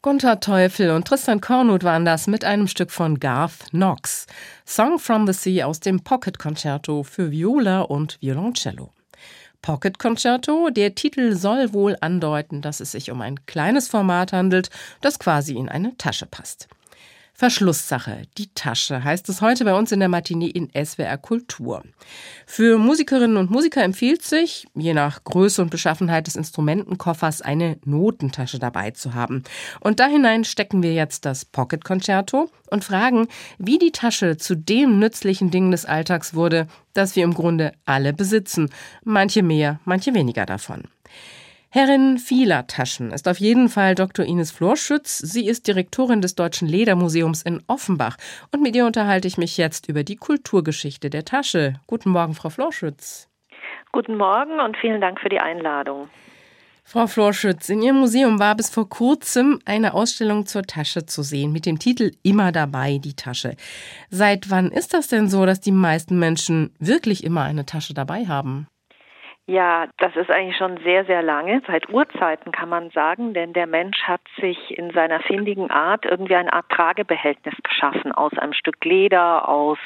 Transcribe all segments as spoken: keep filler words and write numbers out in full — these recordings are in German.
Gunther Teufel und Tristan Kornut waren das mit einem Stück von Garth Knox. Song from the Sea aus dem Pocket Concerto für Viola und Violoncello. Pocket Concerto, der Titel soll wohl andeuten, dass es sich um ein kleines Format handelt, das quasi in eine Tasche passt. Verschlusssache, die Tasche, heißt es heute bei uns in der Matinee in S W R Kultur. Für Musikerinnen und Musiker empfiehlt sich, je nach Größe und Beschaffenheit des Instrumentenkoffers, eine Notentasche dabei zu haben. Und da hinein stecken wir jetzt das Pocket Concerto und fragen, wie die Tasche zu dem nützlichen Ding des Alltags wurde, das wir im Grunde alle besitzen. Manche mehr, manche weniger davon. Herrin vieler Taschen ist auf jeden Fall Doktor Ines Florschütz. Sie ist Direktorin des Deutschen Ledermuseums in Offenbach. Und mit ihr unterhalte ich mich jetzt über die Kulturgeschichte der Tasche. Guten Morgen, Frau Florschütz. Guten Morgen und vielen Dank für die Einladung. Frau Florschütz, in Ihrem Museum war bis vor kurzem eine Ausstellung zur Tasche zu sehen mit dem Titel Immer dabei, die Tasche. Seit wann ist das denn so, dass die meisten Menschen wirklich immer eine Tasche dabei haben? Ja, das ist eigentlich schon sehr, sehr lange, seit Urzeiten kann man sagen, denn der Mensch hat sich in seiner findigen Art irgendwie eine Art Tragebehältnis geschaffen aus einem Stück Leder, aus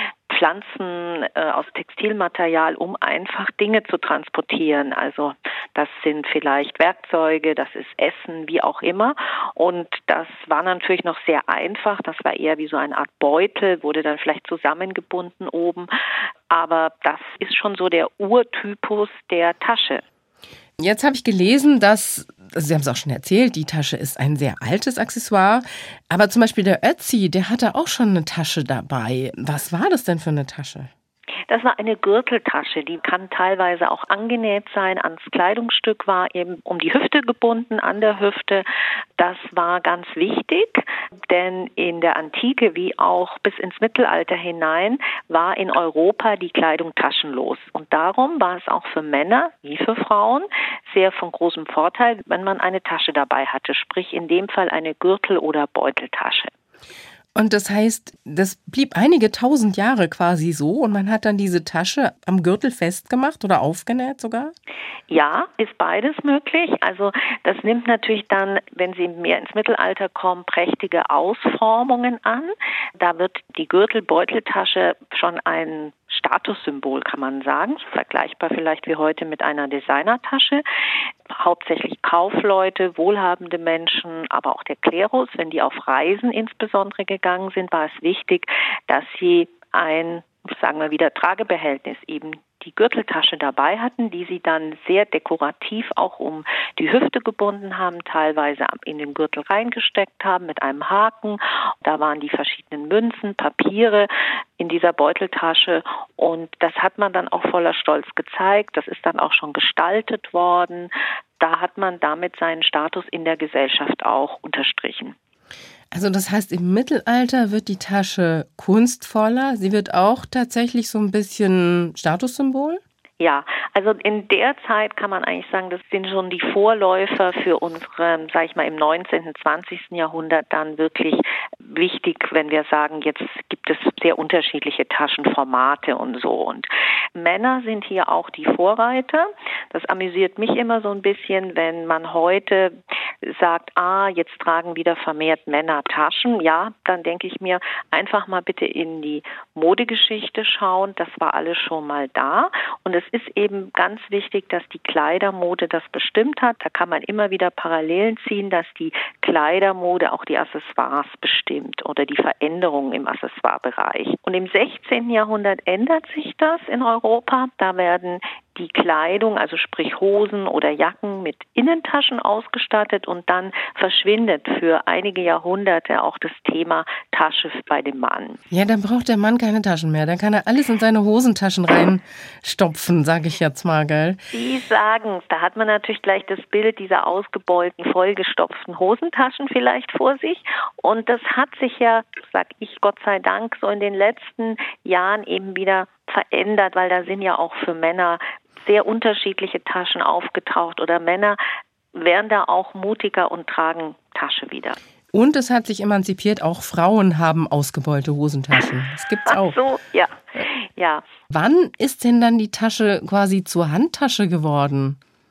Pflanzen, äh, aus Textilmaterial, um einfach Dinge zu transportieren. Also das sind vielleicht Werkzeuge, das ist Essen, wie auch immer. Und das war natürlich noch sehr einfach. Das war eher wie so eine Art Beutel, wurde dann vielleicht zusammengebunden oben. Aber das ist schon so der Urtypus der Tasche. Jetzt habe ich gelesen, dass, also Sie haben es auch schon erzählt, die Tasche ist ein sehr altes Accessoire. Aber zum Beispiel der Ötzi, der hatte auch schon eine Tasche dabei. Was war das denn für eine Tasche? Das war eine Gürteltasche, die kann teilweise auch angenäht sein. Ans Kleidungsstück war eben um die Hüfte gebunden, an der Hüfte. Das war ganz wichtig, denn in der Antike wie auch bis ins Mittelalter hinein war in Europa die Kleidung taschenlos. Und darum war es auch für Männer wie für Frauen sehr von großem Vorteil, wenn man eine Tasche dabei hatte, sprich in dem Fall eine Gürtel- oder Beuteltasche. Und das heißt, das blieb einige tausend Jahre quasi so und man hat dann diese Tasche am Gürtel festgemacht oder aufgenäht sogar? Ja, ist beides möglich. Also das nimmt natürlich dann, wenn Sie mehr ins Mittelalter kommen, prächtige Ausformungen an. Da wird die Gürtel-Beuteltasche schon ein Statussymbol, kann man sagen, vergleichbar vielleicht wie heute mit einer Designertasche. Hauptsächlich Kaufleute, wohlhabende Menschen, aber auch der Klerus, wenn die auf Reisen insbesondere gegangen sind, war es wichtig, dass sie ein, sagen wir wieder, Tragebehältnis, eben die Gürteltasche dabei hatten, die sie dann sehr dekorativ auch um die Hüfte gebunden haben, teilweise in den Gürtel reingesteckt haben mit einem Haken. Da waren die verschiedenen Münzen, Papiere in dieser Beuteltasche und das hat man dann auch voller Stolz gezeigt. Das ist dann auch schon gestaltet worden. Da hat man damit seinen Status in der Gesellschaft auch unterstrichen. Also das heißt, im Mittelalter wird die Tasche kunstvoller. Sie wird auch tatsächlich so ein bisschen Statussymbol? Ja, also in der Zeit kann man eigentlich sagen, das sind schon die Vorläufer für unsere, sage ich mal, im neunzehnten, zwanzigsten Jahrhundert dann wirklich wichtig, wenn wir sagen, jetzt gibt es sehr unterschiedliche Taschenformate und so. Und Männer sind hier auch die Vorreiter. Das amüsiert mich immer so ein bisschen, wenn man heute sagt, ah, jetzt tragen wieder vermehrt Männer Taschen. Ja, dann denke ich mir, einfach mal bitte in die Modegeschichte schauen. Das war alles schon mal da. Und es ist eben ganz wichtig, dass die Kleidermode das bestimmt hat. Da kann man immer wieder Parallelen ziehen, dass die Kleidermode auch die Accessoires bestimmt oder die Veränderungen im Accessoirebereich. Und im sechzehnten Jahrhundert ändert sich das in Europa. Da werden die Kleidung, also sprich Hosen oder Jacken mit Innentaschen ausgestattet und dann verschwindet für einige Jahrhunderte auch das Thema Tasche bei dem Mann. Ja, dann braucht der Mann keine Taschen mehr. Dann kann er alles in seine Hosentaschen reinstopfen, sage ich jetzt mal, gell? Sie sagen es. Da hat man natürlich gleich das Bild dieser ausgebeulten, vollgestopften Hosentaschen vielleicht vor sich. Und das hat sich ja, sag ich Gott sei Dank, so in den letzten Jahren eben wieder verändert, weil da sind ja auch für Männer sehr unterschiedliche Taschen aufgetaucht oder Männer werden da auch mutiger und tragen Tasche wieder. Und es hat sich emanzipiert, auch Frauen haben ausgebeulte Hosentaschen. Das gibt's auch. Ach so, ja. ja. Wann ist denn dann die Tasche quasi zur Handtasche geworden?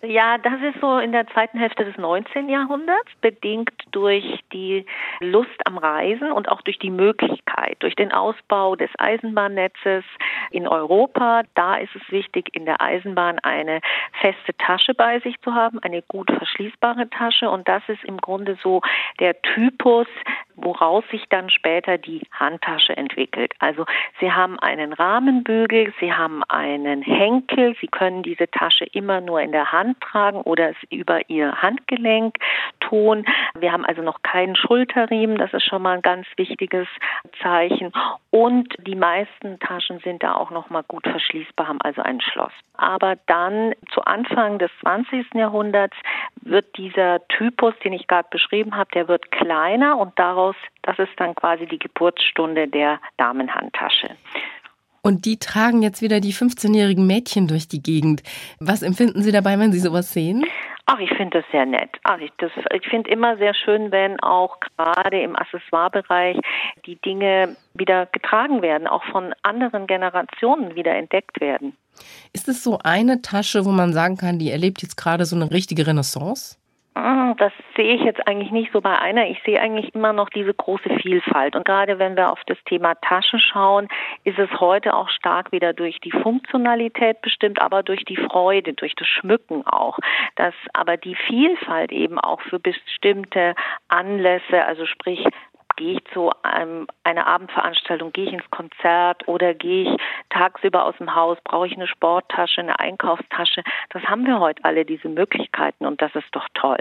Ja, das ist so in der zweiten Hälfte des neunzehnten Jahrhunderts, bedingt durch die Lust am Reisen und auch durch die Möglichkeit, durch den Ausbau des Eisenbahnnetzes in Europa. Da ist es wichtig, in der Eisenbahn eine feste Tasche bei sich zu haben, eine gut verschließbare Tasche. Und das ist im Grunde so der Typus, woraus sich dann später die Handtasche entwickelt. Also Sie haben einen Rahmenbügel, Sie haben einen Henkel, Sie können diese Tasche immer nur in der Hand tragen oder es über Ihr Handgelenk tun. Wir haben also noch keinen Schulterriemen, das ist schon mal ein ganz wichtiges Zeichen. Und die meisten Taschen sind da auch noch mal gut verschließbar, haben also ein Schloss. Aber dann zu Anfang des zwanzigsten Jahrhunderts wird dieser Typus, den ich gerade beschrieben habe, der wird kleiner und daraus, das ist dann quasi die Geburtsstunde der Damenhandtasche. Und die tragen jetzt wieder die fünfzehnjährigen Mädchen durch die Gegend. Was empfinden Sie dabei, wenn Sie sowas sehen? Ach, ich finde das sehr nett. Ach, ich das, ich finde immer sehr schön, wenn auch gerade im Accessoirebereich die Dinge wieder getragen werden, auch von anderen Generationen wieder entdeckt werden. Ist es so eine Tasche, wo man sagen kann, die erlebt jetzt gerade so eine richtige Renaissance? Das sehe ich jetzt eigentlich nicht so bei einer. Ich sehe eigentlich immer noch diese große Vielfalt. Und gerade wenn wir auf das Thema Tasche schauen, ist es heute auch stark wieder durch die Funktionalität bestimmt, aber durch die Freude, durch das Schmücken auch. Dass aber die Vielfalt eben auch für bestimmte Anlässe, also sprich, gehe ich zu einem, einer Abendveranstaltung, gehe ich ins Konzert oder gehe ich tagsüber aus dem Haus, brauche ich eine Sporttasche, eine Einkaufstasche. Das haben wir heute alle, diese Möglichkeiten, und das ist doch toll.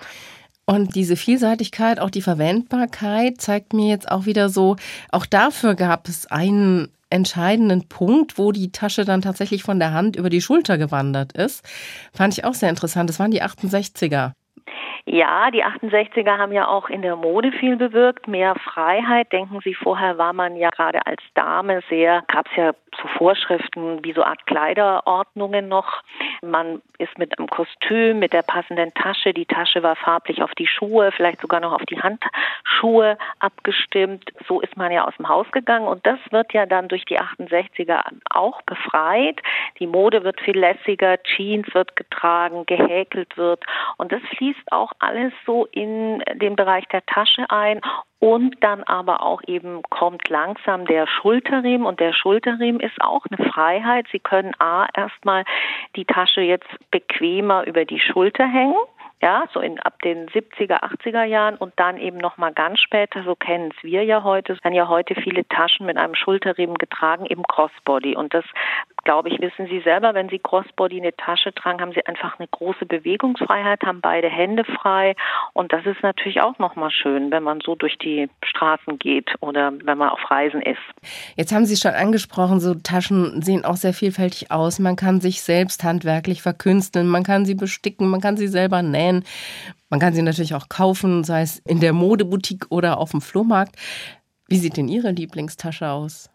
Und diese Vielseitigkeit, auch die Verwendbarkeit zeigt mir jetzt auch wieder so, auch dafür gab es einen entscheidenden Punkt, wo die Tasche dann tatsächlich von der Hand über die Schulter gewandert ist. Fand ich auch sehr interessant. Das waren die achtundsechziger. Ja, die achtundsechziger haben ja auch in der Mode viel bewirkt, mehr Freiheit. Denken Sie, vorher war man ja gerade als Dame sehr, gab es ja so Vorschriften wie so Art Kleiderordnungen noch. Man ist mit einem Kostüm, mit der passenden Tasche, die Tasche war farblich auf die Schuhe, vielleicht sogar noch auf die Handschuhe abgestimmt. So ist man ja aus dem Haus gegangen und das wird ja dann durch die achtundsechziger auch befreit. Die Mode wird viel lässiger, Jeans wird getragen, gehäkelt wird und das fließt auch alles so in den Bereich der Tasche ein. Und dann aber auch eben kommt langsam der Schulterriemen und der Schulterriemen ist auch eine Freiheit. Sie können A, erstmal die Tasche jetzt bequemer über die Schulter hängen. Ja, so in ab den siebziger, achtziger Jahren und dann eben nochmal ganz später, so kennen es wir ja heute, es werden ja heute viele Taschen mit einem Schulterriemen getragen, eben Crossbody. Und das, glaube ich, wissen Sie selber, wenn Sie Crossbody eine Tasche tragen, haben Sie einfach eine große Bewegungsfreiheit, haben beide Hände frei. Und das ist natürlich auch nochmal schön, wenn man so durch die Straßen geht oder wenn man auf Reisen ist. Jetzt haben Sie schon angesprochen, so Taschen sehen auch sehr vielfältig aus. Man kann sich selbst handwerklich verkünsteln, man kann sie besticken, man kann sie selber nähen. Man kann sie natürlich auch kaufen, sei es in der Modeboutique oder auf dem Flohmarkt. Wie sieht denn Ihre Lieblingstasche aus?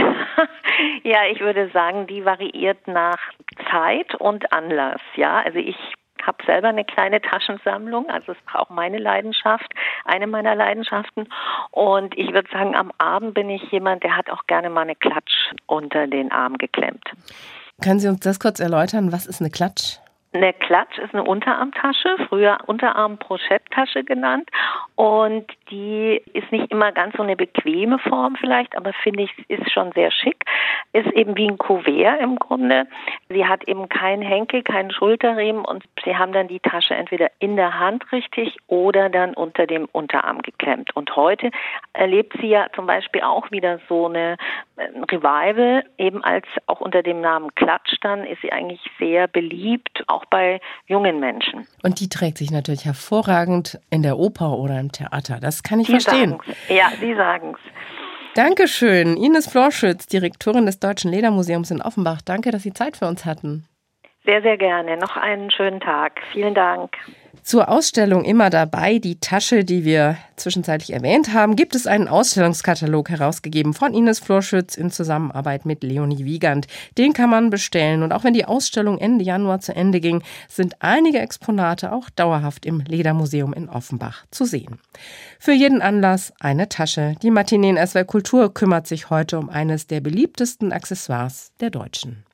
Ja, ich würde sagen, die variiert nach Zeit und Anlass. Ja, also ich habe selber eine kleine Taschensammlung, also es ist auch meine Leidenschaft, eine meiner Leidenschaften. Und ich würde sagen, am Abend bin ich jemand, der hat auch gerne mal eine Klatsch unter den Arm geklemmt. Können Sie uns das kurz erläutern? Was ist eine Klatsch? Eine Klatsch ist eine Unterarmtasche, früher Unterarm-Pochette-Tasche genannt und die ist nicht immer ganz so eine bequeme Form vielleicht, aber finde ich, ist schon sehr schick. Ist eben wie ein Kuvert im Grunde. Sie hat eben keinen Henkel, keinen Schulterriemen und Sie haben dann die Tasche entweder in der Hand richtig oder dann unter dem Unterarm geklemmt. Und heute erlebt sie ja zum Beispiel auch wieder so eine ein Revival, eben als auch unter dem Namen Klatsch dann ist sie eigentlich sehr beliebt, auch bei jungen Menschen. Und die trägt sich natürlich hervorragend in der Oper oder im Theater. Das kann ich Sie verstehen. Sagen's. Ja, Sie sagen's. Dankeschön. Ines Florschütz, Direktorin des Deutschen Ledermuseums in Offenbach. Danke, dass Sie Zeit für uns hatten. Sehr, sehr gerne. Noch einen schönen Tag. Vielen Dank. Zur Ausstellung immer dabei, die Tasche, die wir zwischenzeitlich erwähnt haben, gibt es einen Ausstellungskatalog herausgegeben von Ines Florschütz in Zusammenarbeit mit Leonie Wiegand. Den kann man bestellen. Und auch wenn die Ausstellung Ende Januar zu Ende ging, sind einige Exponate auch dauerhaft im Ledermuseum in Offenbach zu sehen. Für jeden Anlass eine Tasche. Die Matinee in S W R Kultur kümmert sich heute um eines der beliebtesten Accessoires der Deutschen.